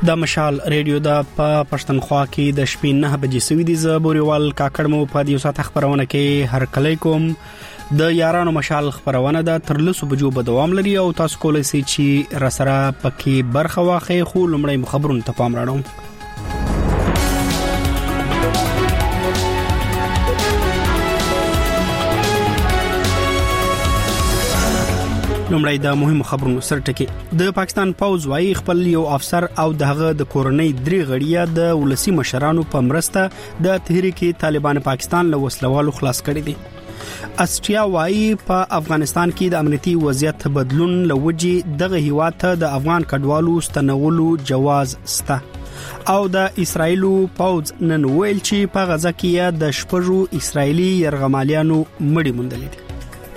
د مشال ریډیو د پښتونخوا کې د شپې 9 بجې سوي دي. زبوريوال کاکړ مو په دې سات خبرونه کې هر کله کوم د یارانو مشال خبرونه د تر لسو بجو په دوام لري او تاسو کولای شئ چې راسره پکې برخه واخلئ. خو لمړی خبرونه ته پام راوړم. لمړی د مهمو خبرونو سرټکی. د پاکستان پوز وايي خپل یو افسر او دغه د کورنۍ درې غړي د ولسی مشرانو په مرسته د تحریک طالبان پاکستان له وسلوالو خلاص کړي دي. استریا وايي په افغانستان کې د امنیتي وضعیت بدلون لوجي دغه هیواد ته د افغان کډوالو ستنولو جواز سته او د اسرایلو پوز نن ویل چې په غزا کې د شپږو اسرایلی يرغمالیانو مړي موندل دي.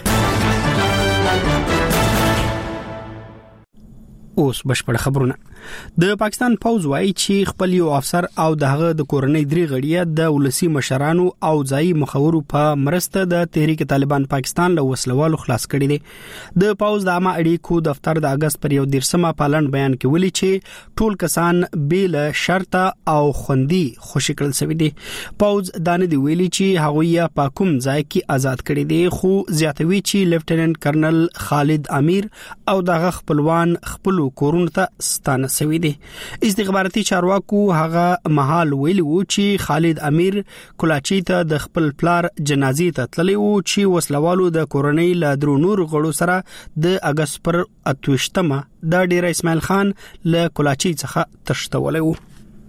اوس بشپړ خبرونه. د پاکستان پوز وايي چې خپل یو افسر او دغه د کورنۍ درې غړي د ولسی مشرانو او ځای مخورو په مرسته د تحریک طالبان پاکستان له وسلوالو خلاص کړي دي. د پوز د عامه اړیکو دفتر د اگست پر 13 پالن بیان کې ویلي چې ټول کسان بیل شرط او خوندي خوشی کړل شوی دي. پوز دانه دی ویلي چې هغوی په کوم ځای کې آزاد کړي دي، خو زیاتوي چې لیفټیننټ کرنل خالد امیر او دغه خپلوان خپل کورونه ته ستانه سوي دي. استخباراتي چارواکو هغه محل ویلي وو چې خالد امیر کلاچی ته د خپل پلار جنازې ته تللی وو چې وسلوالو د کورنۍ له درو نور غړو سره د اگست پر 28 د ډیر اسماعیل خان له کلاچی څخه تښتولې وو.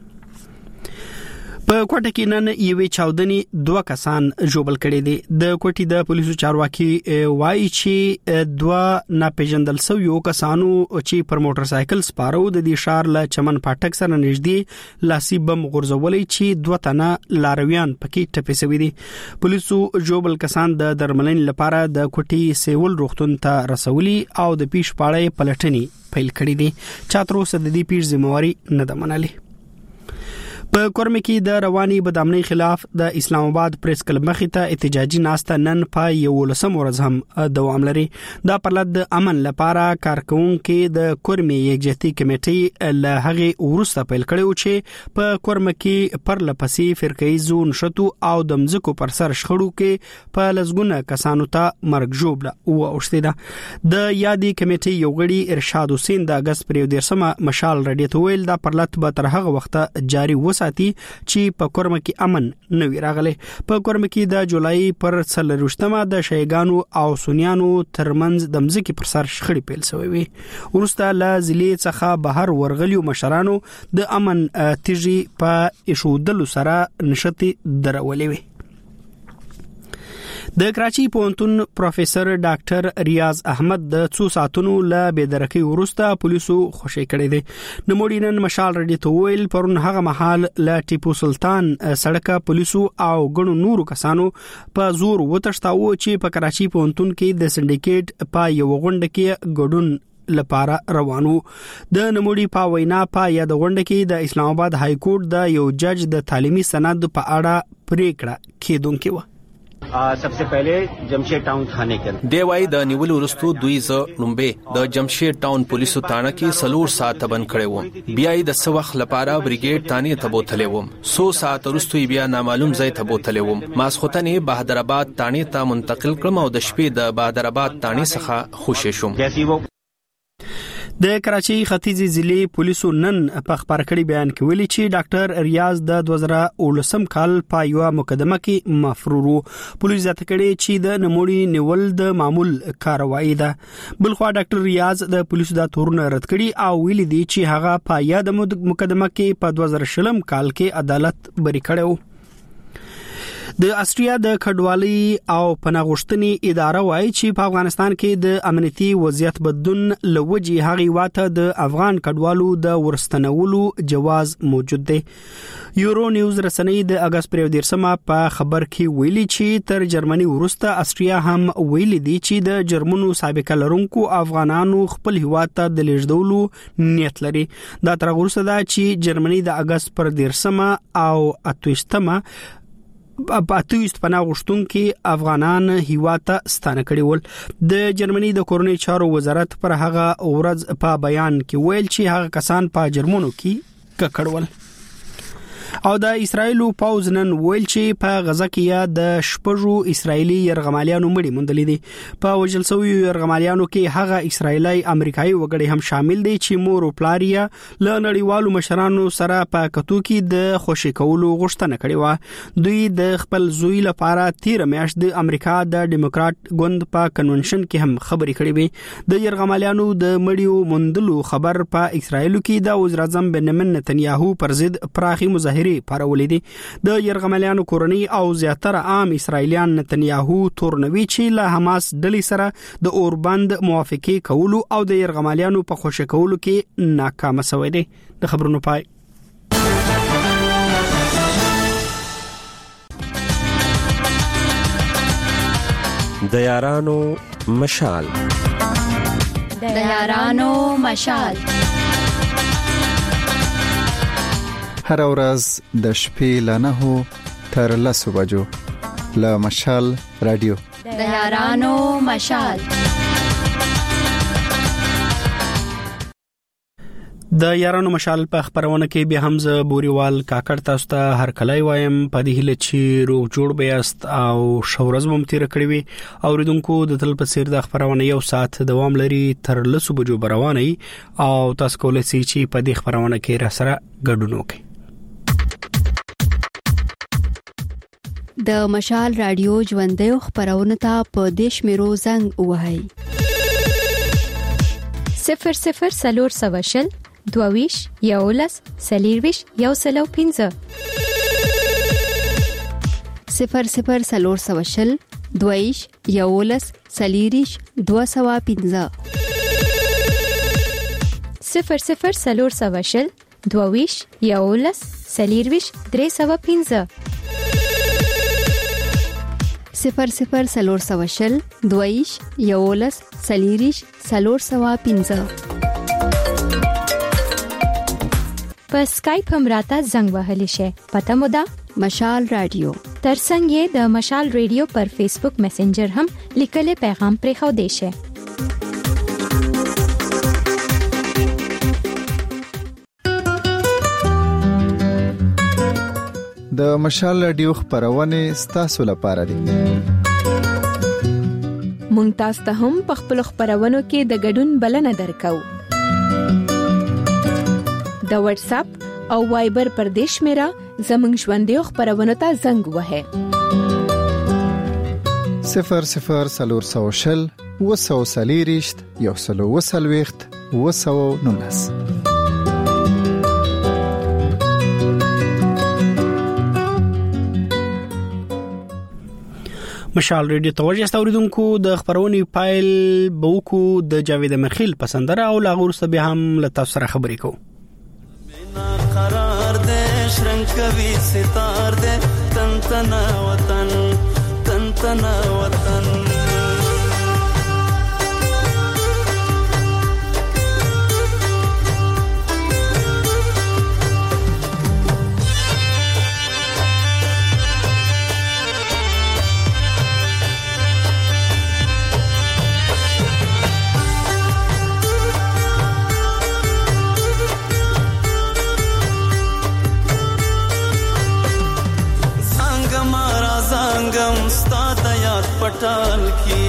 په کوټه کې نن یوې چاودنې دوه کسان ژوبل کړي دي. د کوټې د پولیسو چارواکي وایي چې دوه ناپېژندل شویو کسانو چې پر موټر سایکل سپارو د دې شار له چمن پاټک سره نږدې لاسي بم غورځولې چې دوه تنه لارویان پکې ټپي شوي دي. پولیسو ژوبل کسان د درملنې لپاره د کوټې سیول روغتون ته رسولي او د پیښ پاړې پلټنې پیل کړې دي. چا تر اوسه د دې پیښې ذمہواری نه ده منلې. په کورمه کې د رواني بدامنۍ خلاف د اسلام آباد پریس کلب مخې ته احتجاجي ناسته نن په 11 ورځ هم دوام لري. دا پرلط د امن لپاره کارکونکو د کورمه یکجهتي کمیټې له هغه ورسته پیل کړو چې په کورمه کې پر لپسې فرقې زون شتو او د مزکو پر سر شخړو کې په لزګونه کسانو ته مرګ جوړه او اوسته ده. د یادې کمیټې یو غړي ارشاد حسین د اگست پر 13 مشال رډیټ ویل دا پرلط به تر هغه وخت جاری وساتي چې په کورمه کې امن نه وي راغلی. په کورمه کې د جولای پر 23 د شیګانو او سنیانو ترمنځ د مزکی پر سر شخړې پیل شوې وي. ورسته له ضلع څخه بهر ورغلیو مشرانو د امن تیږي په ایشودلو سره نشتی درولې وي. د کراچي پوهنتون پروفیسور ډاکټر ریاض احمد د 2 ساعتونو له بېدرکۍ وروسته پولیسو خوشی کړی دی. نموړي نن مشال رډیټ ویل پرون هغه مهال له ټیپو سلطان سړک پولیسو او غنو نورو کسانو په زور وتښتاو چې په کراچي پوهنتون کې د سندیکیټ په یو غونډه کې ګډون لپاره روانو. د نموړي په وینا په یاد غونډه کې د اسلام آباد های کورټ د یو جج د تعلیمي سند په اړه پریکړه کېدونکې و. सबसे पहले जमशेद टाउन थाने के دیوای د نیول ورستو دوی ز لومبه د جمشید ټاون پولیسو تانه کې سلور ساعت بند کړي وو. بیا د سوخ لپاره بریګیډ تانه ته بوتلې وو. 100 ساعت ورستو بیا نامعلوم ځای ته بوتلې وو. ماسختنه بهادرآباد تانه ته منتقل کړم او د شپې د بهادرآباد تانه څخه خوشی شوم. د کراچي ختیځي ضلع پولیسو نن په خبر کړي بیان کې ویلي چې ډاکټر ریاض د 2019 کال په یو مقدمه کې مفرور. پولیس ځکه کړي چې د نموړي نیول د معمول کاروایی ده. بلخوا ډاکټر ریاض د پولیسو د تورن رد کړي او ویلي دي چې هغه په یاد مقدمه کې په 2020 کال کې عدالت بری کړو. د استریا د کډوالۍ او پناهغوښتنې اداره وايي چې په افغانستان کې د امنیتي وضعیت بدلون لوجي هغه واته د افغان کډوالو د ورستنولو جواز موجود دی. یورو نیوز رسنۍ د اگست پر 13 په خبر کې ویلي چې تر جرمني ورسته استریا هم ویلي دي چې د جرمنو سابقه لرونکو افغانانو خپل هیواد ته د لیږدولو نیت لري. دا تر ورسته دا چې جرمني د اگست پر 13 او 28 په 28 پناهغوښتونکو افغانان هیواد ته ستانه کړي ول. د جرمني د کورنۍ چارو وزارت پر هغه ورځ په بیان کې ویل چې هغه کسان په جرمنو کې ککړول. او د اسرایلو پوز نن ویل چې په غزا کې یا د شپږو اسرایلی يرغمالیانو مړي موندلې دي. په وجل سوي يرغمالیانو کې هغه اسرایلی امریکایي وګړي هم شامل دي چې مور او پلار یې له نړیوالو مشرانو سره په کتو کې د خوشی کولو غوښتنه کړې و. دوی د خپل زوی لپاره 13 میاشت د امریکا د ډیموکرات ګوند په کنونشن کې هم خبرې کړې وي. د يرغمالیانو د مړیو موندلو خبر په اسرایلو کې د وزیر اعظم بنیامین نتنیاهو پر ضد پراخي مظاهره پارولې دي. د يرغمالیانو کورنۍ او زیاتره عام اسرایلیان نتنیاهو تورنوي چې له حماس ډلې سره د اوربند موافقه کولو او د يرغمالیانو په خوشی کولو کې ناکام شوی دي. د خبرونو پای. د یارانو مشال. د یارانو مشال. هر ورځ د شپې له 9 تر 10 بجو له مشال رادیو. د یارانو مشال. د یارانو مشال په خبرونه کې به حمزه بوريوال کاکړ تاسو ته هر کله وایم په دې هله چې روغ جوړ بیاست او شورز ممتیر کړی وي. اوریدونکو د تل په سیر د خبرونه یو ساعت دوام لري تر 10 بجو رواني او تاسو کولای شئ چې په دې خبرونه کې را سره ګډون وکړئ. د مشال رادیو ژوندۍ خبرونه ته په دیش میرو زنګ وهاي 00 سلور سواشل دوویش یولس سلیرویش یوسلو 15 00 سلور سواشل دوویش یولس سلیریش 215 00 سلور سواشل دوویش یولس سلیرویش 315 00 سلور سواشل دویش یولس سلیریش 315 په اسکایپ هم راته زنګ وهلی شي. پته مو ده مشال رادیو. ترڅنګ یې د مشال رادیو پر فیسبوک میسنجر هم لیکلي پیغام پرې خو دی شي. د مشال رادیو خبرونه ستاسو لپاره دي. مونږ تاسو ته هم په خپل خبرونو کې د ګډون بلنه درکو. د واتس اپ او وایبر پر دیش میرا زمنګ ژوندۍ خبرونه ته زنګ وهه 00 سلور سواشل وسو سلیریشت یوسلو وسلويخت وسو نونس. مشال ریډیو توجه ستوریدونکو د خبرونې پایل بوکو د جاوید مرخیل پسندره او لاغور سبه هم لتا سره خبرې کو. مینا قرار دې شرنګ کوي ستار دې تن تنا وطن पटाल की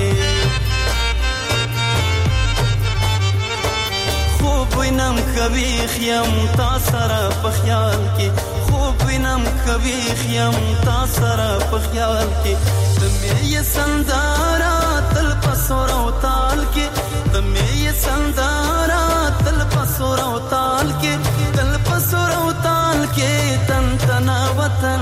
خوب وینم کبھی خیم تا سره په خیال کې خوب وینم کبھی خیم تا سره په خیال کې تمه یې سندارا تل پسور او تال کې تمه یې سندارا تل پسور او تال کې تل پسور او تال کې تن تنا وطن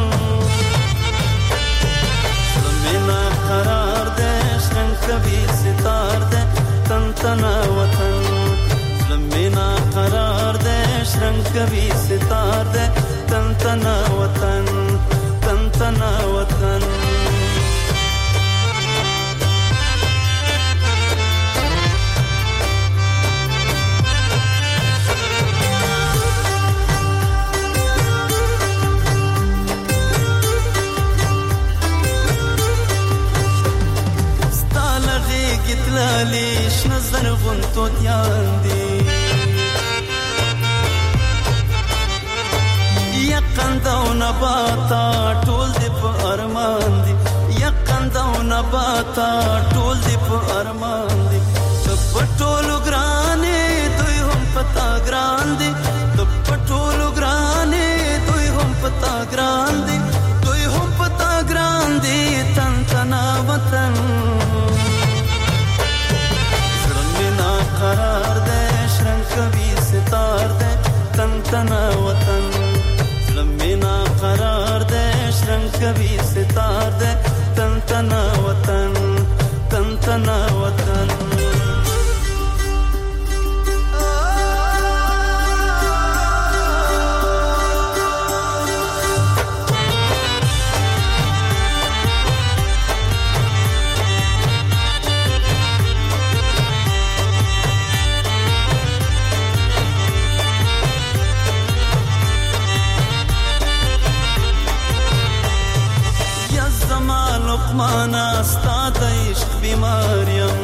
مینا قرار دے شرنگ کبھی ستار دے تن تنا وطن مینا قرار دے شرنگ کبھی ستار دے تن تنا وطن تن تنا وطن لیش نظر غنتو دیان دی نباتا ټول دې په ارمان دي یقین دا نباتا ټول دې په ارمان دي پټولو ګرانې دوی هم پتا ګران دي پټولو ګرانې دوی هم پتا ګران دي دوی هم پتا ګران دي تن تنا وطن زړه قرار دے شرنګ کوي ستار دے تن تنا وطن زړه قرار دے شرنګ کوي ستار دے تن تنا وطن تن تنا وطن مانا ستا د عشق بیماریم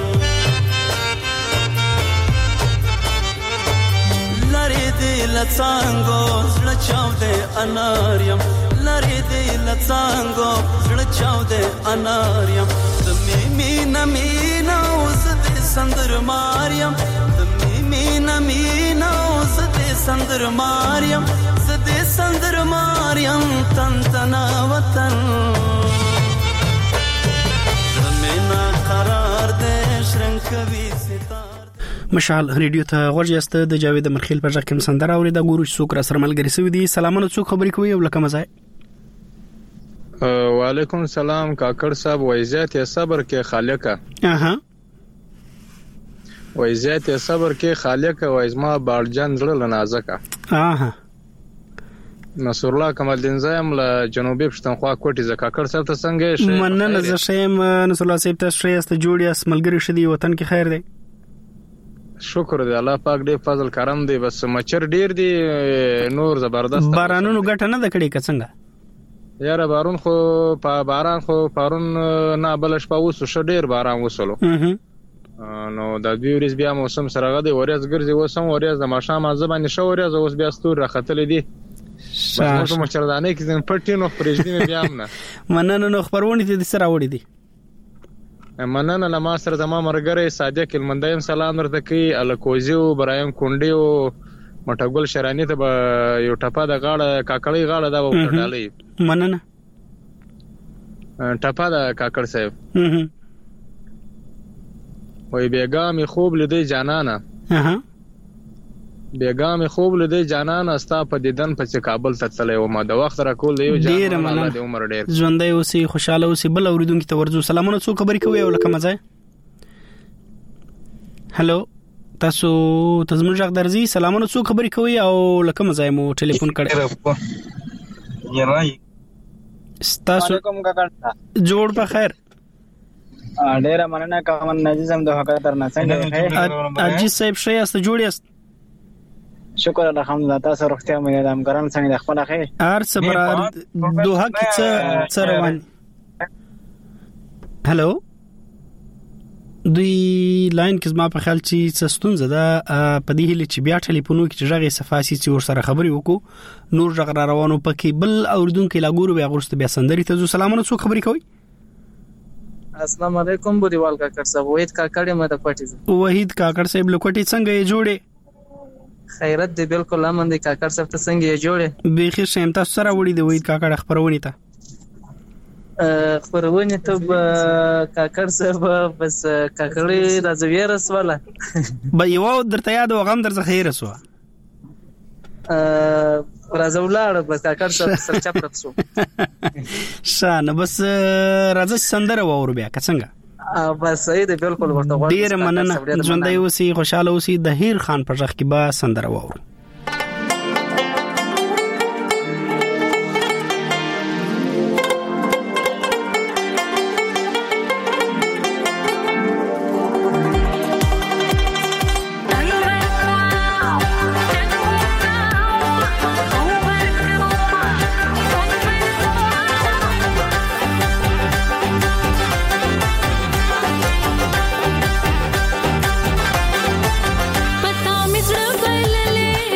لری دی لڅانګو زړه چاو دې اناریم لری دی لڅانګو زړه چاو دې اناریم د مینا مینا اوس دې سندر ماریم د مینا مینا اوس دې سندر ماریم زدې سندر ماریم تن تنا وطن مشال ریډیو ته ورجسته د جاوید مرخیل په ځکه کم سندره اوري د ګورو څوک را سره ملګری سوي دي سلامونه څوک خبرې کوي او لکه مزه وعلیکم السلام کاکړ صاحب وایزات یا صبر کې خالقه اها وایزات یا صبر کې خالقه وایزما بارجان زړه لنازکه اها نصر الله کمال الدین زایم له جنوبي پښتونخوا کوټي زکاکړ صاحب ته څنګه شي مننه زه شیم نصر الله صاحب ته شریست جوړیاس ملګری شدي وطن کې خیر دی شکر دی الله پاک دې فضل کرم دی بس مچر ډیر دی نور زبردست بارانونو ګټه نه د کړي څنګه یاره بارون خو باران خو پرون نه بلش په وسو ش ډیر باران وسلو نو د دوی ورځ بیا موسم سره غدي ورځ ګرځي وسم ورځ د ماشام ځبانه شو ورځ اوس بیا ستور راختلې دي بس مچردانه کې زم پټینو پرېږدي بیا نه مننه نو خبرونه دي سره وړي دي مننه لما سره زما مرګره صادق المندایم سلام ورته کوي الکوزیو برایم کونډیو مټګل شرانی ته یو ټپا د غاړه کاکړی غاړه دا وټړلې مننه ټپا د کاکړ صاحب وای بیګامي خوب لیدې جانانا بیګامي خوب لیدې جانانا ستا په دیدن په کابل ته تلې و ما د وخت را کول یو جانانا الله دې عمر ډېر ژوندۍ اوسې خوشاله اوسې بل اوریدونکو ته ورځو سلامونه څو خبرې کوي او لکه مزه هالو تاسو تزمن ژغ درځي سلامونه څو خبرې کوي او لکه مزه مو ټلیفون کړی تاسو جوړ په خیر ډېر مننه کوم نجم د حق تر نه څنګه اجي صاحب شایسته جوړیاست شکر الحمدلله تاسو روغتیا مې د همکارانو څنګه د خپل خیر ار صبر دوه کې څه روان هالو دوی لاین کې زما په خیال چې ستونزه ده په دې هلي چې بیا ټلیفونو کې ژغې صفاسي چې ور سره خبري وکړو نور ژغ را روانو پکې بل اوردونکو لا ګورو بیا غوښته بیا سندري ته سلامونه څو خبري کوي السلام علیکم بودیوال کاکړ صاحب وحید کاکړ مې د کوټي وحید کاکړ صاحب له کوټي څنګه یې جوړه خیرت دی بالکل امن دی کاکړ صاحب ته څنګه یې جوړه به خیر شیم تاسو سره وړي دی وحید کاکړ خبرونه ته خبرونه ته کاکړ صاحب بس کاکړې راځوي رسواله به یو درته یاد و غم درته خیر رسوا راځولاړ بس کاکړ صاحب سرچا پرتسو شانه بس راځه سندره وور بیا څنګه بس صحیح دی بالکل ورته غواړم ډیر مننه ژوندۍ اوسې خوشاله اوسې د هیر خان پر ځخ کې با سندره وور पता मिसड़ बलले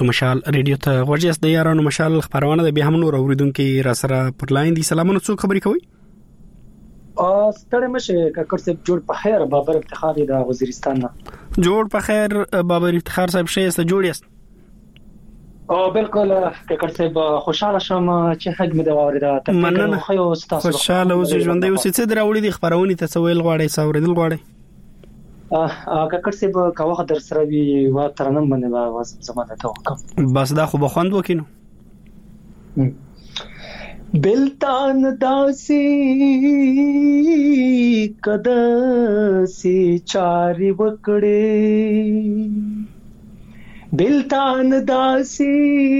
تاسو مشال ریډیو ته ورجس د یارانو مشال خبرونه د به هم نور اوریدونکو را سره پر لاین دي. سلامونه، څوک خبرې کوي؟ ستړي مشه کاکړ صاحب جوړ په خیر. بابر افتخار د وزیرستان نه. جوړ په خیر بابر افتخار صاحب، شه است جوړ است؟ بالکل کاکړ صاحب، خوشاله شوم چې حق مې دا اوریدا. مننه، خوشاله اوسې ژوندې اوسې. څه دراوړي د خبرونه ته سویل غواړي ساوریدل غواړي؟ کاکړ صاحب کاوه در سره وی وا ترنم باندې وا زمانه ته وکم بس دا خو بخوند وکینو. بلتان داسی کدسی چاری وکړې، بلتان داسی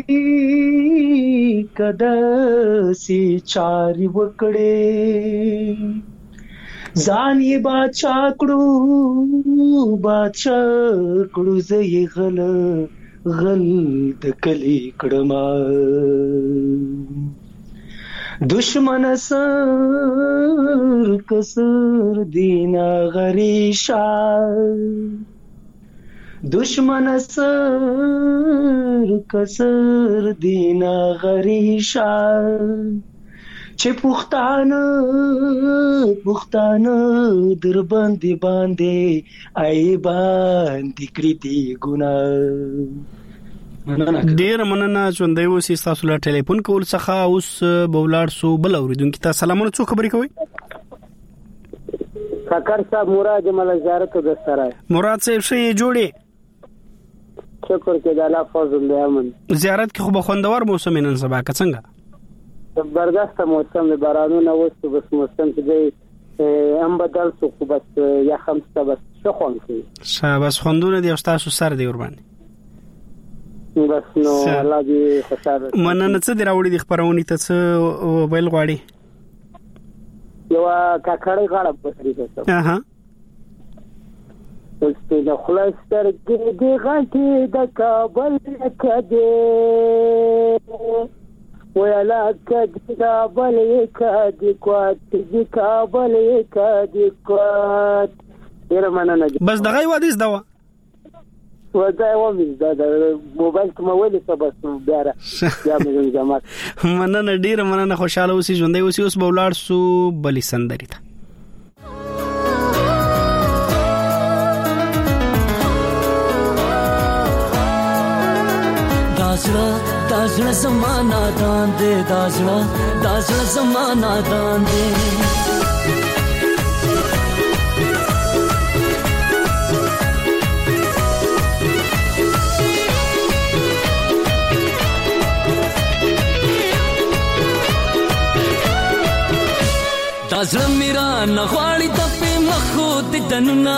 کدسی چاری وکړې، ځان یې بادشاہ کړو زې غل د کلی کړما، دشمن سر کسر دینا غریشا، دشمن سر کسر دینا غریشا، چې پښتانه در باندې ای باندې کړی دی ګناه. ډیر مننه ژوندې اوسې. تاسو له ټلیفون کول څخه اوس بولار سو بل اوریدونکو ته سلامونه، څوک خبرې کوي؟ کاکړ صاحب مراد مل زیارت د سره. مراد صاحب شي جوړي؟ شکر کې د الله فضل دی. امن زیارت کې خو بخوندور موسم نن سبا که څنګه؟ زبردست موسم دی، بارانونه وسو، بس موسم چې دی ام بدل سو، خو بس یا خمسه بس شخون کې بس خوندونه دی او تاسو سر دی ور باندې بس نو الله دې خوشاله. مننه. څه دی راوړي د خبرونې ته څه ویل غواړي؟ یو کاکړی غاړه پسري ته د خلاصتر کې غټي د کابل کده ویلا کده کابل کده کوات د کابل کده کوات. ډیر مننه. بس دغه وادي زده وځه و مې دا موبایل ته مولې سبس بیره یا مې جماعت. مننه، ډیر مننه. خوشاله اوسې ژوندې اوسې. اوس بولار سو بلی سندري ته. دازړه زمانہ داندې دازړه زمانہ داندې دازړه میرا نغواړي د په مخو د دننا،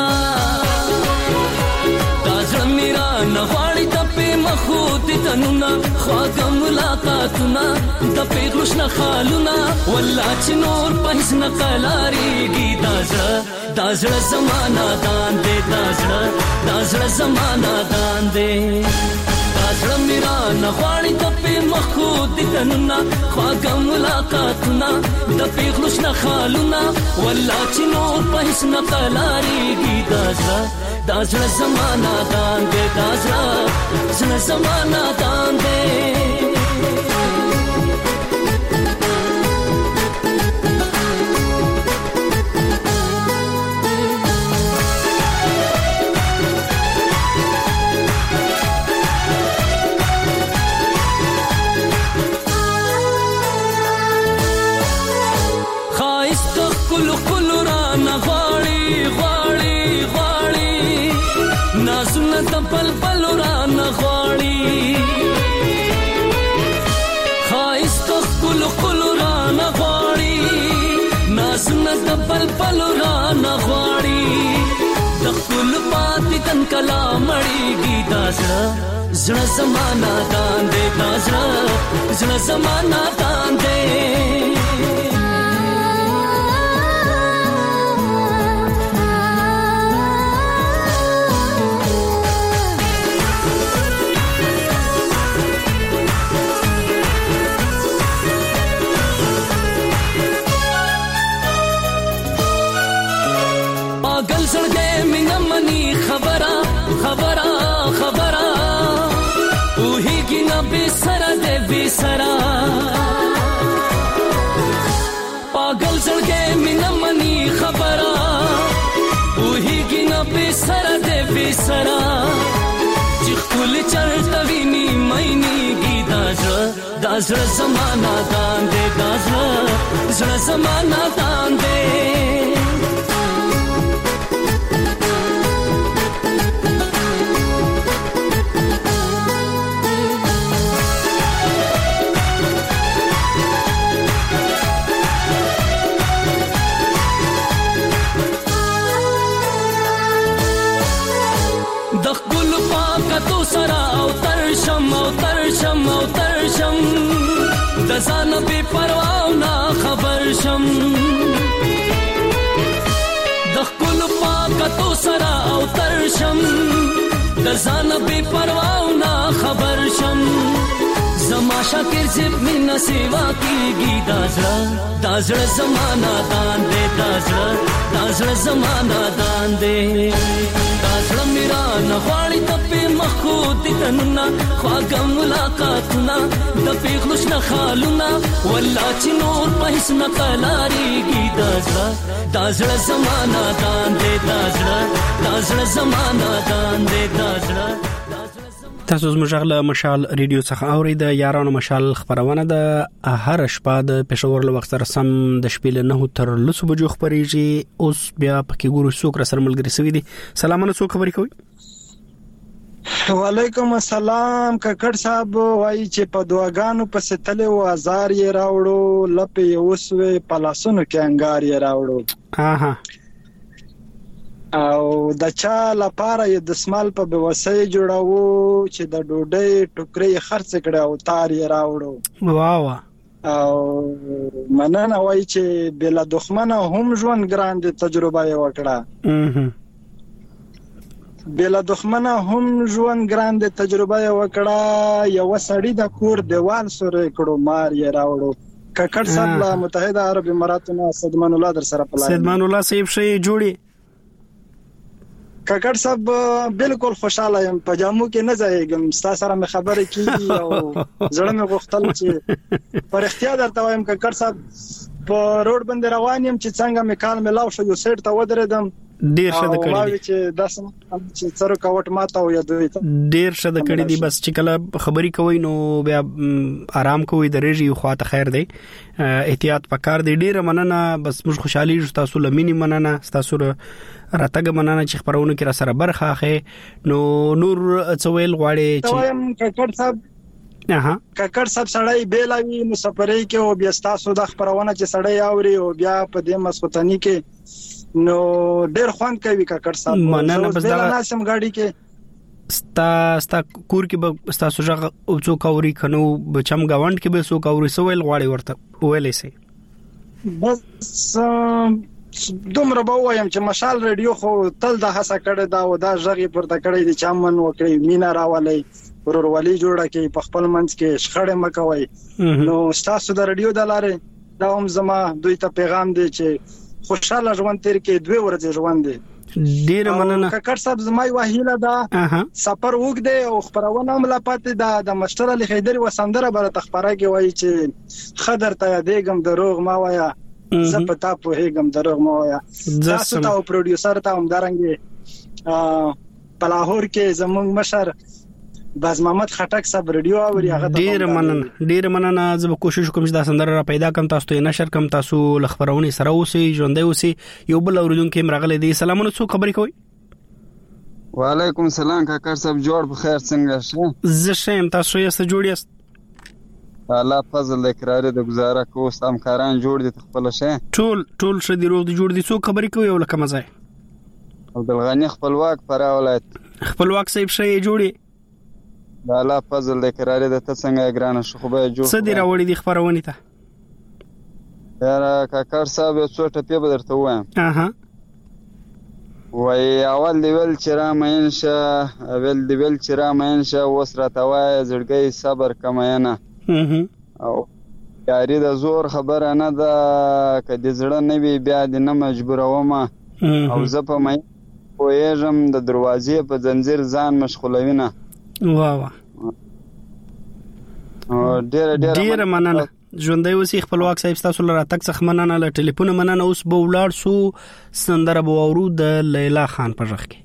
دازړه میرا نغواړي د په مخو د دننا، خواږه ملاقاتونه د پیغلوش نه خالونه والله چې نور پهیس نه قلاریږي. دازړه زمانہ داندې دازړه زمانہ داندې دازړه میرا نغواړي د په مخو د دننا، خواږه ملاقاتونه د پیغلوش نه خالونه والله چې نور پهیس نه قلاریږي. دازړه زمانہ داندې دازړه زمانہ داندې پل پل را نغواړي، خایست خپل خپل را نغواړي، ناسونه د پل پل را نغواړي، د خپل پاتې تن کلا مړیږي. زړه زمانہ داندې زړه زمانہ داندې پاگل سړګې مینه منی خبره وਹੀ سرا پاگل زړګې مینا منی خبره وهیږي نه به سره دې به سره چې خپل چرته ویني مېنيږي دا زړه زمانہ داندې دا زړه زمانہ داندې تو سرا او ترشم د ځان به پروا نه خبر شم د خپل پاک تو سرا او ترشم د ځان به پروا نه خبر شم زما شاکر زب مینا سیوا کیږي دا زړه زمانہ داندې دا زړه زمانہ داندې دا زړه میرا نه غواړي ته مخو دې تننا خواږه ملاقاتونه د پیغلوش نه خالونه والله چې نور په هیڅ نه قلاریږي دا زړه زمانہ داندې دا زړه زمانہ داندې دا زړه تاسو زموږ له مشال ریډیو څخه اورئ د یارانو مشال خبرونه د هر شپه د پېښور له وخت سره سم د شپې له 9 تر 10 بجو خبريږي اوس بیا پکې ګورو څوک را سره ملګری سوي دي سلامونه څوک خبري کوي وعلیکم السلام ککړ صاحب وایي چې په دواګانو پسې تلې و هزار یې راوړو لپې اوسوي پلاسونو کې انګار یې راوړو او د چا لپاره یې د سمال په بوسۍ جوړاوو چې د ډوډۍ ټوکرې خرڅ کړه او تار یې راوړو واو او مننه وایي چې بلا دښمنه هم ژوند ګران دي تجربه یې وکړه بلا دښمنه هم ژوند ګران دي تجربه یې وکړه یو سړی د کور دیوال سره کړو مار یې راوړو ککړ صاحب له متحده عرب اماراتونو سیدمان الله در سره پلان سیدمان الله صاحب شي جوړي ککړ صاحب بالکل خوشاله یم پجامو کې نه ځایګم ستاسو سره مې خبرې کیږي او زړه مې غوښتل چې پر اختیار درته وایم ککړ صاحب په روډ باندې روان یم چې څنګه مې کال ملاو شو یو سیټ ته ودرېدم ډیر ښه د کړی دي چې داسم چې سره کاوټ ماته او یادوي ډیر ښه د کړی دي بس چې کله خبري کوي نو بیا آرام کوي د ریږي خو ته خیر دی احتیاط پکار دی ډیر مننه بس موږ خوشحالي تاسو لمنې مننه تاسو راتګ مننه چې خبرونه کې را سره برخه اخی نو نور څویل غواړي چې ککړ صاحب ککړ صاحب سړی بیلاوی نو سفرې کې او بیا تاسو د خبرونه چې سړی اوري او بیا په دې مسخوتنی کې نو ډېر خوان کوي ککړ صاحب مننه بس دا ناسم غاډي کې ستا کور کې به تاسو ځای او څوک اوري کنو بچم گاوند کې به څوک اوري سویل غواړي ورته ویلې سي بس دومره به وایم چې مشال ریډیو خو تل د هڅه کړې دا او دا ژغې پورته کړې دي چې امن وکړي مینا راولي ورورولي جوړه کې په خپل منځ کې شخړې مکوي نو تاسو د ریډیو د لارې دا هم زما دوی ته پیغام دی چې خوشاله ژوند تیر کې 2 ورځې ژوند دی ډیر مننه ککړ صاحب زما وحیله دا سفر وګدې او خبرونه ملا پاتې دا د مشتر علي خیدری وسندره بر تخبره کې وایي چې خضر ته دیګم دروغ ما وایا زپتا په هیګم دروغ ما وایا تاسو ته پروډوسر ته هم دارنګي په لاهور کې زمونږ مشر باز محمد خټک صاحب ریډیو اوري هغه ډیر مننه زه کوشش کوم چې دا سندره را پیدا کم تاسو ته نشر کم تاسو لخبرونه سره اوسې ژوندې اوسې یو بل اوریدونکو مرغله دي سلامونه څو خبرې کوي وعلیکم السلام کاکر صاحب جوړ بخیر څنګه شه زه شم تاسو یې څه جوړ یاست الله فضل اقرار د گزاره کوست همکاران جوړ دي خپل شه ټول ش دي روغ دي جوړ دي څو خبرې کوي او لکه مزه عبدالغنی خپلواک پر ولایت خپلواک صاحب شې جوړي دا الله فضل د قرارې د ته څنګه ګرانه شو خو به جوړ څه دی راوړي دي خبرونه ته یاره کاکر صاحب یو څه ټپې به درته وایم وای اول دی ول چې را مین شه اوس راته وای زړګي صبر کماینه او یاري د زور خبره نه ده کدي زړه نه وي بیا د نه مجبورومه او زه په مې پوهېږم د دروازې په زنجیر ځان مشغولوینه واه ډېر مننه ژوندۍ اوسې خپلواک صاحب تاسو لپاره تک څخه مننه له ټلیفون مننه اوس به ولاړ سو سندره به اورو د لیلا خان په ژغ کې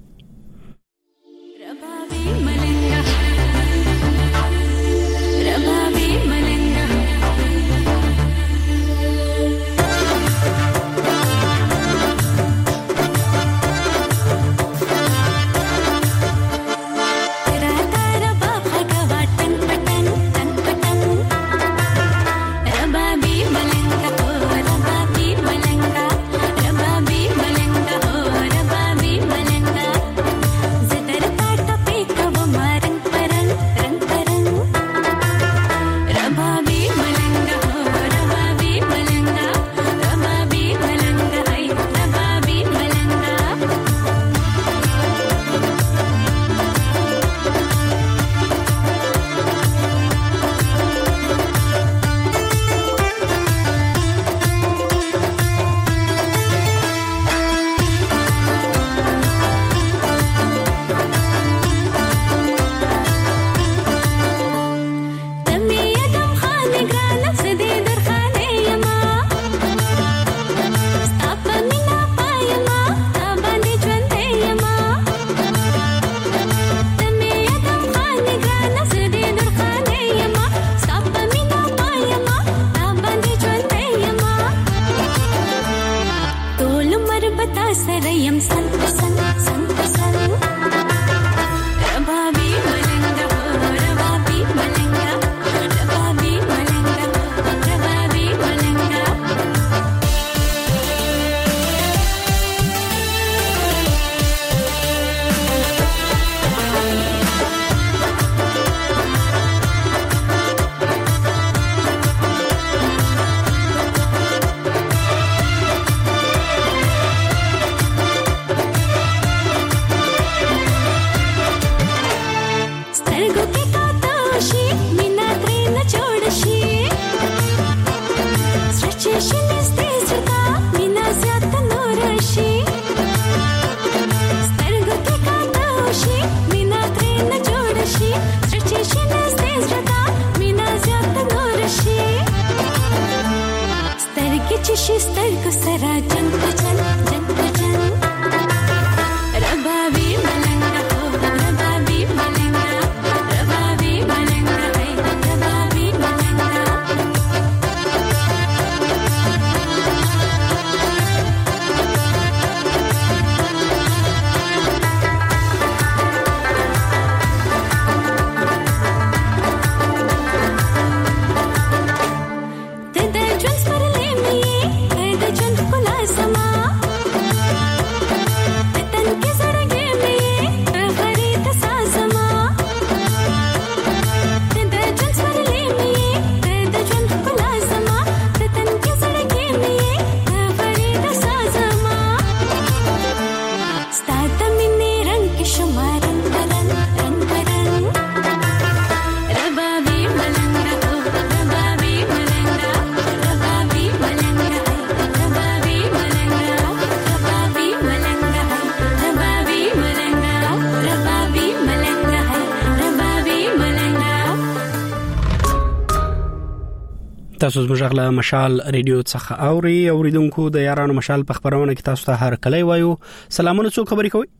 تاسو زموږ له مشال ریډیو څخه اوریدونکو د یارانو مشال په خبرونه کې تاسو ته هر کله وایو سلامونه څو خبرې کوي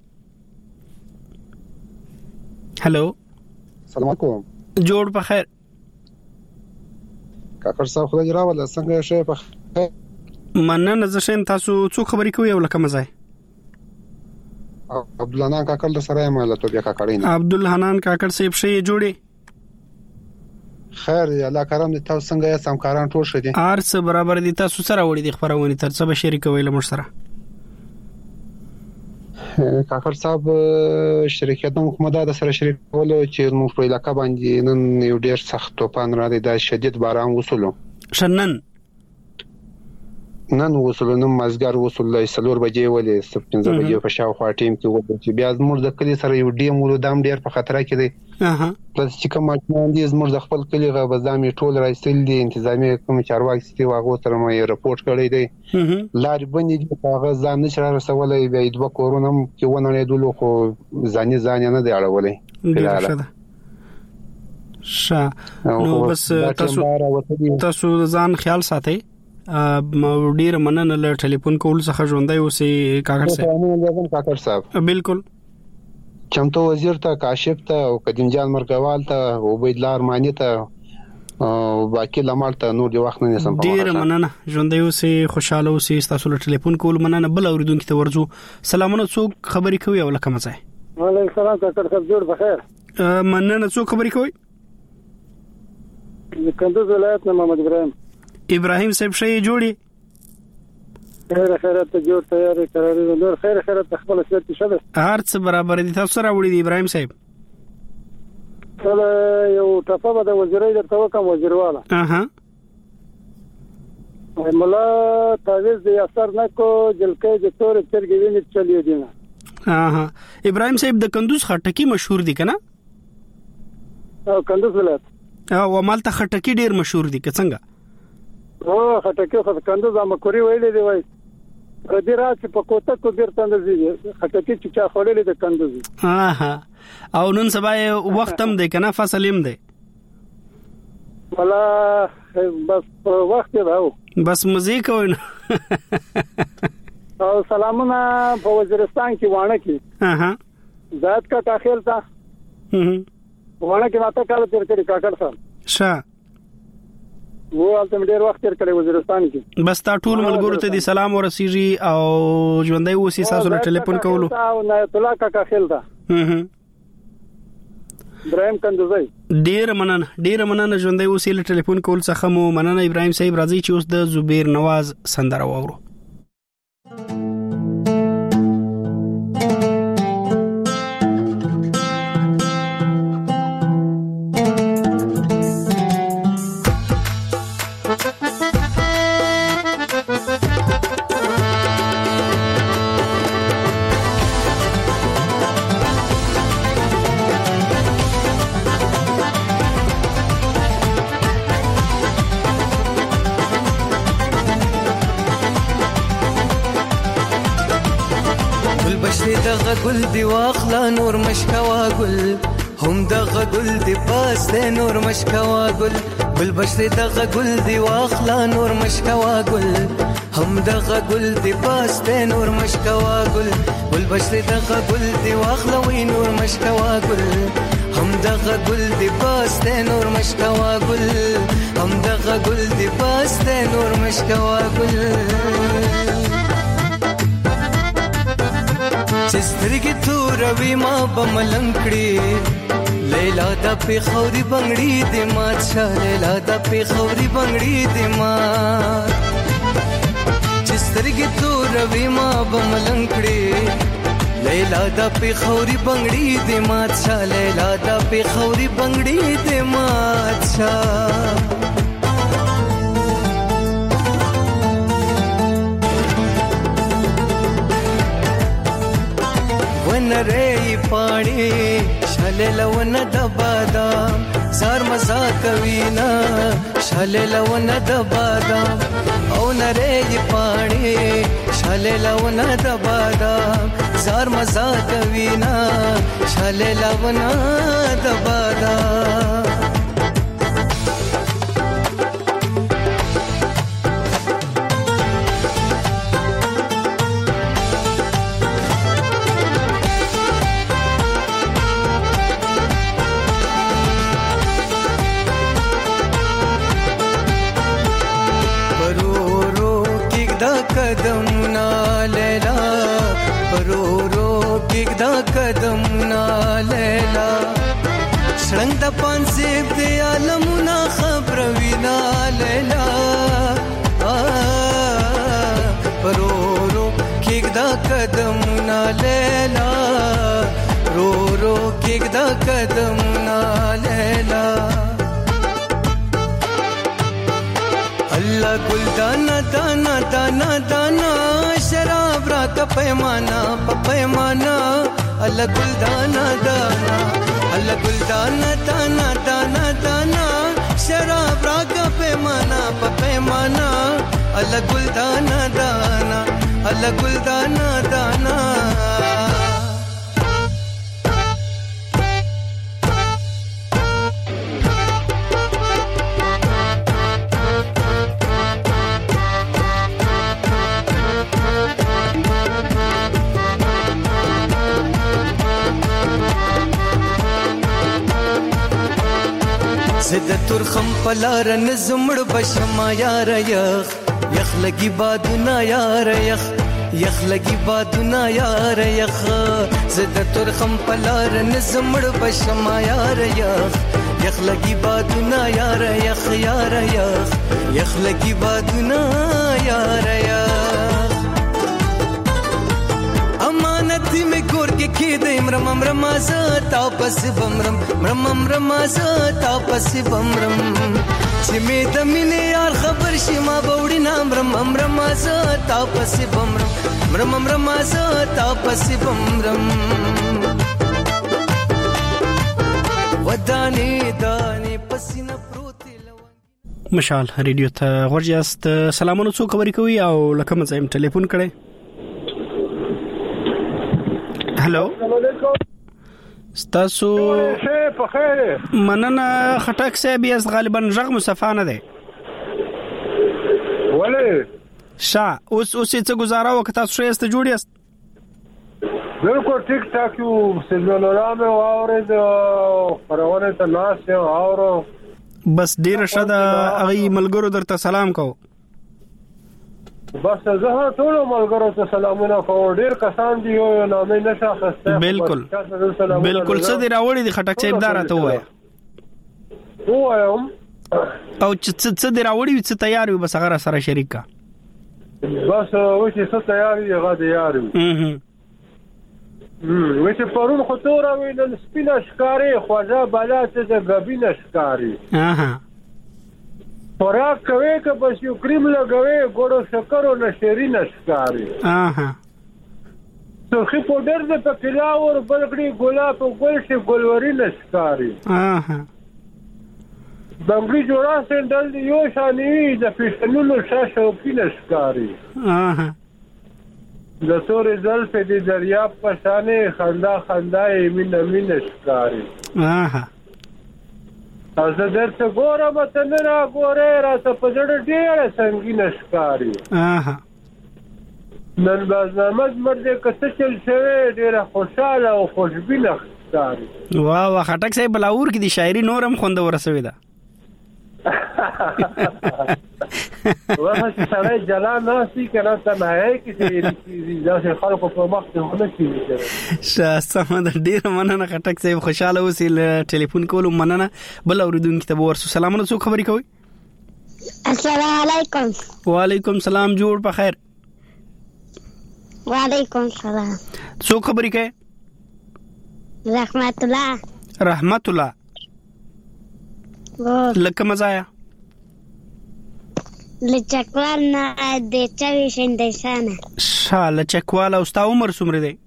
هالو سلام علیکم جوړ په خیر کاکر صاحب خدای راول څنګه شي په مننه زشن تاسو څو خبرې کوي او لکه مزه عبد الحنان کاکر سره مله تو بیا کاکړین عبد الحنان کاکر صاحب شي جوړي خیر الله کرم دې تاسو څنګه یې سمکاران ټول شدي ارڅ برابر دي تاسو سره وړي دي خبرونه تر څه به شریکوي له مش سره کاکر صاحب شریکت موږ د سره شریکول چې موږ په علاقې باندې نن یو ډیر سخت طوفان را دي د شدید باران وصولو شنن نن وصولو مازګر وصول سلور بجې ولې 15 بجې په شاوخوا ټیم کې وځي چې بیا زموږ د کلی سره یو ډیم ولودام ډیر په خطر کې دی پس چې کوم ماجمان دي زموږ د خپل کلی غوځامي ټول راځي دي انتظامی کوم چارواکي ستي واغو سره مې رپورټ کړی دی لار باندې د هغه ځان نشي رسولای بیا دوه کورونه کې ونه لیدلو خو ځاني نه دی اړولای نو بس تاسو ځان خیال ساتئ. ډیر مننه له ټلیفون کول څخه ژوندۍ اوسې کاکړ صاحب. بالکل چمتو وزیر ته، کاشف ته او قدیم جان مرګوال ته او عبید الله ارمانی ته او باقي لمال ته نور دی وخت نه سم. ډیر مننه ژوندۍ اوسې، خوشاله اوسې. تاسو له ټلیفون کول مننه. بل اوریدونکو ته ورځو. سلامونه، څوک خبرې کوي او لکه مزه؟ وعلیکم السلام کاکړ صاحب، جوړ بخیر. مننه. څوک خبرې کوي؟ کندوز ولایت نه محمد ابراهیم صاحب. شي جوړي خیرات ته جوړ تیاری قرارې نور خیرات خپل سیاست شته هر څه برابر دي. تاسو راوړي دي ابراهیم صاحب؟ کله یو ټاپه به د وزیرای درته وکم وزیرواله. ملا تعویز دی اثر نه کو جلکې د تور چرګې ویني چلیو دي نه. ابراهیم صاحب د کندوز خټکی مشهور دي کنه؟ او کندوز ولایت او مالته خټکی ډیر مشهور دي که څنګه؟ خټکی خو کندوز امکوري ویلې دی وای دې راځي په کوته کو بیرته نزيږي خټکی چې چا خورلې د کندوز. او نن سبا وخت هم دی کنه، فصل هم دی ولا بس وخت دی بس مزه کوي. او سلامونه په وزیرستان کې وانه کې ذات کا تاخير تا وانه کې ماته کال تیر کړی کاکړ صاحب. و البته ډیر وخت تیر کړی وزیرستان کې. بس تا ټول ملګرو ته دي سلام ورسیږي او ژوندۍ اوسې. تاسو له ټلیفون کولو او نه طلا کا خیلتا ابراهيم کندوزي. ډیر مننه ژوندۍ اوسې. له ټلیفون کول څخه مو مننه ابراهيم صاحب. راځي چې اوس د زبیر نواز سندره واورو. دغه ګل دی واخلا نور مشکوا ګل هم دغه ګل دی پاس دی نور مشکوا ګل ګل بشری دغه ګل دی واخلا نور مشکوا ګل هم دغه ګل دی پاس دی نور مشکوا ګل ګل بشری دغه ګل دی واخلا وی نور مشکوا ګل هم دغه ګل دی پاس دی نور مشکوا ګل هم دغه ګل دی پاس دی نور مشکوا ګل چسترګي توروي ما بملنکړي لیلا د پیخوري بنگړي د ما څه لیلا د پیخوري بنگړي د ما چسترګي توروي ما بملنکړي لیلا د پیخوري بنگړي د ما څه لیلا د پیخوري بنگړي د ما څه نری پاڼي شاله لون د بادام زار مزا کوي نا شاله لون د بادام او نری پاڼي شاله لون د بادام زار مزا کوي نا شاله لون د بادام قدمنا لیلا پرورو کېږدا قدمنا لیلا شړنګ د پانسیب دی عالمنا خبروینا لیلا پرورو کېږدا قدمنا لیلا رورو کېږدا قدمنا لیلا الله ګل دانا دانا دانا دانا شراب را کا پیمانا پیمانا الله ګل دانا دانا الله ګل دانا دانا دانا دانا شراب را کا پیمانا پیمانا الله ګل دانا دانا الله ګل دانا دانا زد ترخم پلار نزمړ بشما یار یخ یخ لګي بادونه یار یخ یخ لګي بادونه یار یخ زد ترخم پلار نزمړ بشما یار یخ یخ لګي بادونه یار یخ یار یخ یخ لګي بادونه یار یخ امانت می ګور کې کېدې مرم مرم ز تاپس بمرم مرم مرم ز تاپس بمرم چې می د مینې یار خبر شي ما بوډی نام مرم مرم ز تاپس بمرم مرم مرم ز تاپس بمرم ودانی دانی پسینه پروت مشال ریډیو ته ورجاست سلامونه څو خبرې کوي او لکه مزایم ټلیفون کړي هلو ستاسو په خیر مننه خټک صاحب یې غالبا ژغ مصطفی نه دی ولې اوس څه گزاره وکړه تاسو شې جوړ یاست بالکل ټیک ټاک یو سیګنال رامه اورید پرونه ته ناس یو اورو بس ډیر شته هغه ملګرو درته سلام کو بس زه ټول ملګرو ته سلامونه کوم ډیر کسان دی یو نامې نشه خسته بالکل څه دی راوړی دی خټک صاحب دار ته وای وایم او څه دی راوړی څه تیار وي بس هغه سره شریک کا بس و چې څه تیار دی هغه تیار وي وچه پرون خطوره وی نن سپینه شکاری خواجه بالا څه د غبینه شکاری خوراک کوي که بس یو کریم لګوي ګوړو شکر او نشرین شکاری سرخی پودر د پکلا اور بلګړي ګلاب او ګل شي ګلورین شکاری بنګړي جوړا سندل یو شانی د فیشنونو شاشه او کینه شکاری د تورې زلف د دریاب په شانې خندا خندای مینه مینه ښکاري او زه درته ګورم ته نه راګورې راته په زړه ډېره سنګینه ښکاري نن بازنامه زموږ د که څه چل شوی ډېره خوشحاله او خوشبینه ښکاري واه خټک صاحب بلاور کې د شاعري نور هم خوندوره شوې ده واه چې سړی جلا ناسي کنه تنهایی کې چې داسې خلکو په مخ ته ونه کېږي سمه ده ډېره مننه خټک صاحب خوشحاله اوسئ ټلیفون کولو مننه بل اورېدونکي ته به ورسو سلامونه څوک خبرې کوي السلام علیکم وعلیکم سلام جوړ په خیر وعلیکم سلام څوک خبرې کوي رحمت الله لکه مزایا لچکوال نه د چوي شندسانه لچکوال او ستا عمر څومره دی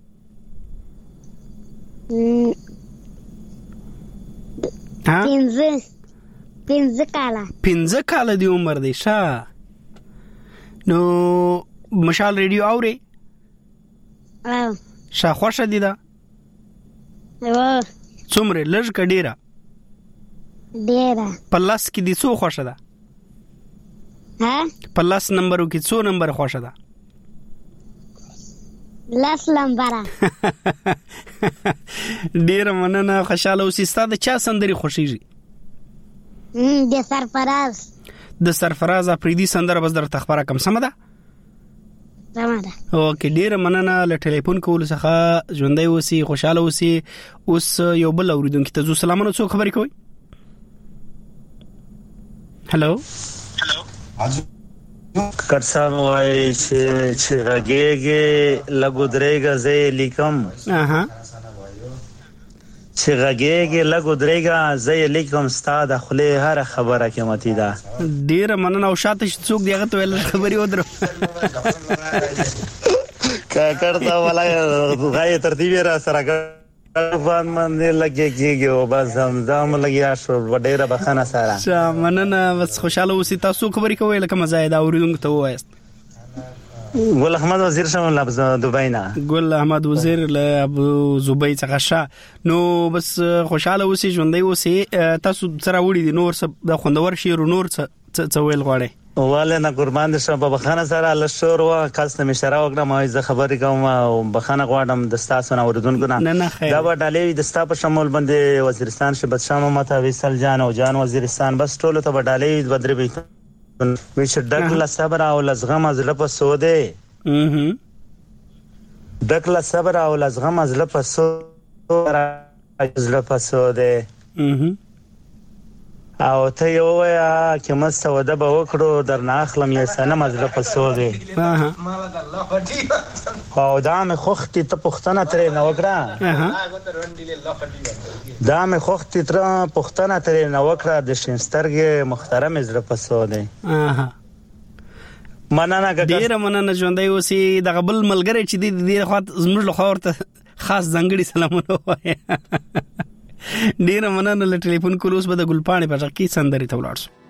پنځه کاله دی عمر دی نو مشال ریډیو اوري خوښه دي دا څومره لږ که ډیره په لاس کې دي څو خوښه ده په لاس نمبرو کې څو نمبر خوښه ده لاس نمبر ډیره مننه خوشاله اوسئ ستا د چا سندرې خوښیږي د سرفراز افریدي سندره بس درته خبره کم سمه ده اوکې ډیره مننه له ټلیفون کولو څخه ژوندی اوسئ خوشاله اوسئ اوس یو بل اورېدونکي ته ځو سلامونه څوک خبرې کوي هلو کټ صاحب وایي چې غږیږي لګو درېږه زه یې لیکم چې غږیږي لګو درېږه زه یې لیکم ستا د خولې هره خبره قیمتي ده ډېره مننه او شاته چې څوک دی هغه ته ویل خبرې ودرو کاکړ ته ولا غای ترتیب را سره فان باندې لګيږي او بس هم لګیا شو ډېره بخنه سره مننه بس خوشاله اوسئ تاسو خبرې کوئ لکه مزه دا اوریدونکو ته وایست ګل احمد وزیر شمن له دوبۍ نه ګل احمد وزیر له ابو زبۍ څخه نو بس خوشاله اوسئ ژوندۍ اوسئ تاسو سره وړي دي نور څه د خوندور شعر نور څه ویل غواړي واله نه قربان دي شم په بخانه سره لشور وا کاست مشره وکړه ما زه خبرې کوم او بخانه غواړم د تاسو نه اوردونکو نه دا به ډالې د تاسو په شمول باندې وزیرستان شبت شام ماته وصل جان او جان وزیرستان بس ټول ته ډالې بدرې به وش ډکله صبر او لزغم از لپ سوده ډکله صبر او لزغم از لپ سوده از لپ سوده او ته یو یا چې مسته وده به وکړو در نه اخلم یې سنم از لپ سوده او دا مې خوختي ته پښتنه ترې نه وکړه دا مې خوختي تر پښتنه ترې نه وکړه د شینسترګې محترم از لپ سوده مننه ډیر مننه ژوندۍ اوسې د قبل ملګری چې دې خاط زموږ له خاور ته خاص ځنګړي سلامونه وایي ډیر مننه له ټلیفون کول اوس به د ګلپاڼې په ځکه سندري ته ولاړ شو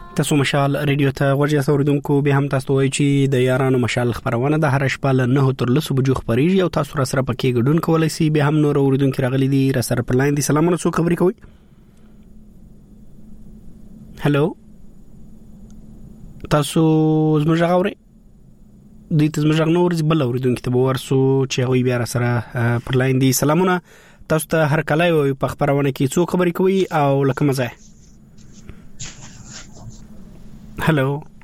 تاسو مشال ریډیو ته ورجه اوریدونکو به هم تاسو وایي چې د یارانو مشال خبرونه د هر شپه له 9 تر 10 بجو خبريږي او تاسو را سره پکې ګډون کولای شئ. به هم نور اوریدونکو راغلي دي را سره په لاین دي. سلامونه، څو خبري کوي؟ هالو، تاسو زموږ غوړې د تاسو زموږ نور بل اوریدونکو ته ورسو چې وي بیا را سره پر لاین دي. سلامونه، تاسو ته هر کله یو په خبرونه کې څو خبري کوي او لکه مزه. هالو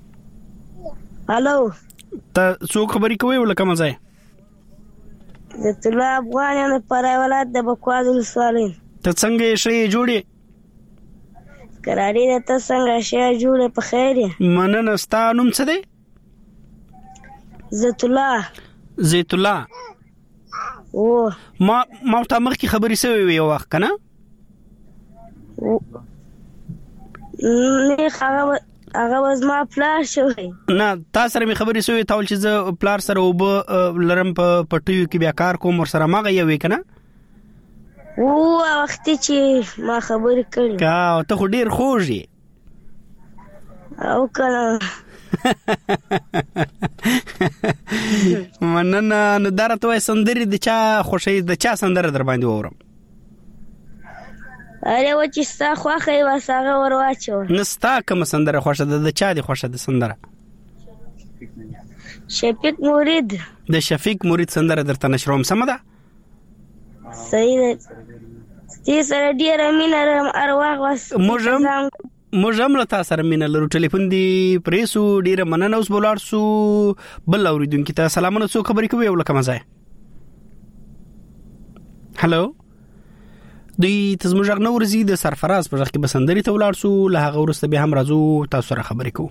ته څو خبرې کوي ولکه مزه؟ د طلاب افغانانو پر ولادت د بکواد ولسوالۍ. ته څنګه شې جوړې؟ قراری د ته څنګه شې جوړې په خیر یې؟ مننه. ستا نوم څه دی؟ زیت الله. او ما ته مخکې خبرې سوي وي وخت کنه؟ نه هغه وز ما پلار شوی. نه تاسو سره می خبرې سوي تاول چې زه پلار سره وب لرم په پټیو کې بیا کار کوم ور سره ماغه یوې کنه؟ او وخت چې ما خبرې کړې. کا ته خو ډیر خوږ یې. او کنه مننه. نو درته سندري د چا خوشي د چا سندره در باندې وورم؟ اره و چې ستا خوخه یې وساغه ورواچو. نستا کوم سندره خوښه ده؟ د چا دی خوښه ده سندره؟ شفیق مرید. د شفیق مرید سندره درته نشروم سم ده؟ صحیح ده. ستې سره ډیره مینه ارواح واس. موږ هم له تاسو سره مینه لرو. ټلیفون دی پریسو ډیره مننه. اوس بولار سو بل اوریدونکو ته سلامونه، څو خبرې کوي ولکه مزه؟ هالو، دوی تزموږ نو ورزي د سرفراز په ځخ کې بسندري ته ولاړ سو. له هغه ورسته به هم راځو تاسو سره خبرې کوو.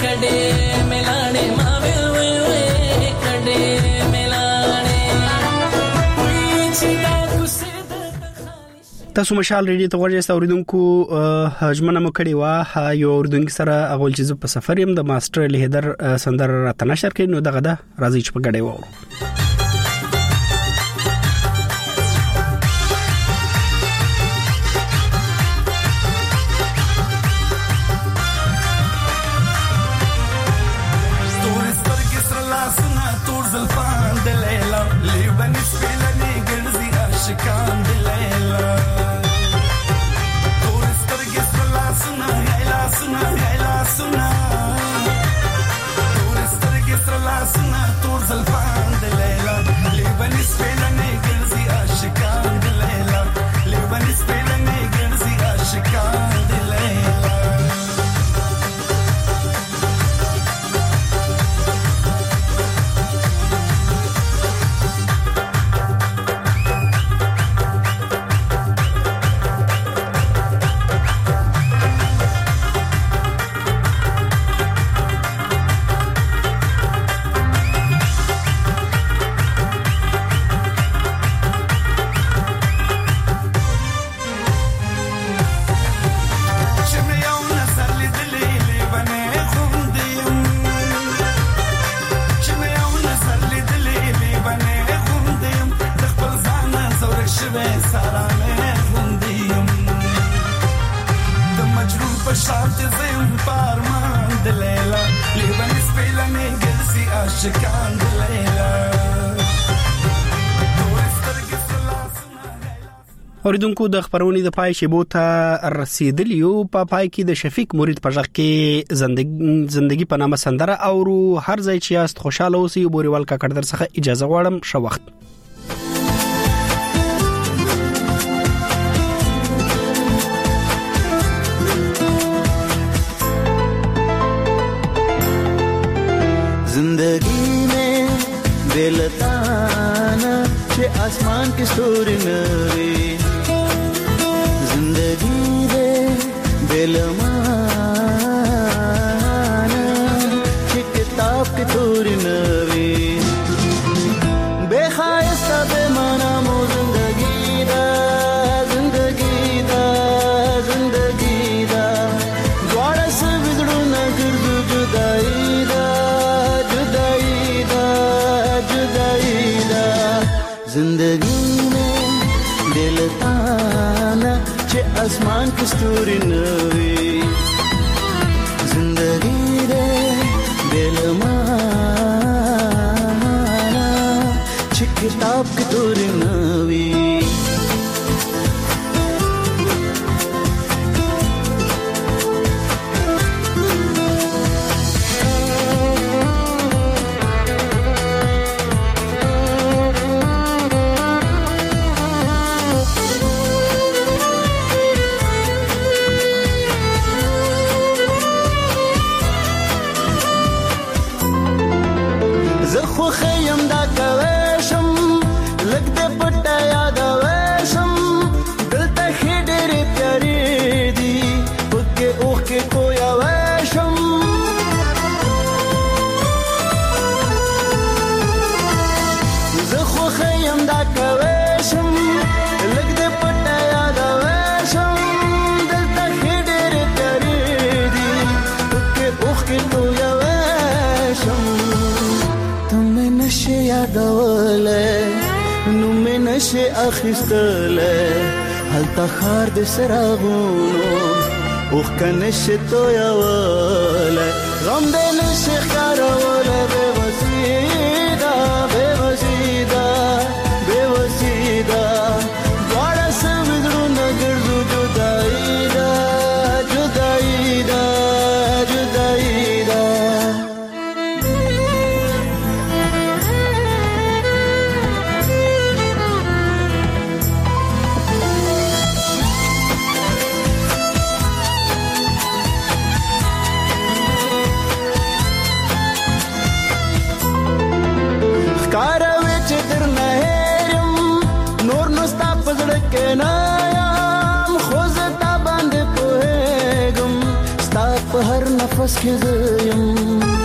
کډې ملاړې ما وې وې کډې ملاړې تاسو مشال ریډیو ته ورجسته اوریدونکو هجمنه مکړی وا یو اوریدونکو سره اغول چې په سفر يم د ماستر لهدر سندر راتنشر کې نو دغه د راځي چې په غړې وو اوریدونکو د خبرونې د پای شیبو ته رسیدلی یو په پای کې د شفیق مرید په ځخ کې زندگی په نامه سندره او هر ځای چې است خوشاله اوسئ بوريوال کا کړ در څخه اجازه غواړم شو وخت जिंदगी में बेलताना के आसमान की सूरी नवी जिंदगी दे बेलमाना के किताब की सूरी नवी बेखायस्ता बेमाना मो जिंदगी दा द्वारा से बिगड़ू न गिरदू जिंदगी में दिल ताना चे आसमान की सूरी नवी जिंदगी रे दिल माना चे किताब की सूरी नवी خیم دا کوشم لګ دې پټه یاد وشم دلته خېډېر پیارې دي پکې اوخ کې کویا وشم زه خو خیم دا کوشم لګ دې پټه یاد وشم دلته خېډېر پیارې دي پکې اوخ کې کویا وشم نشه یادوله نو مې نشه اخیستله هلته خار د سراغونو اوخ کنشه تویوله غم دې نشه ښکاروله بې وسیده دواړه سه وزړونه ګرځو جدایي ده بس کې زه يم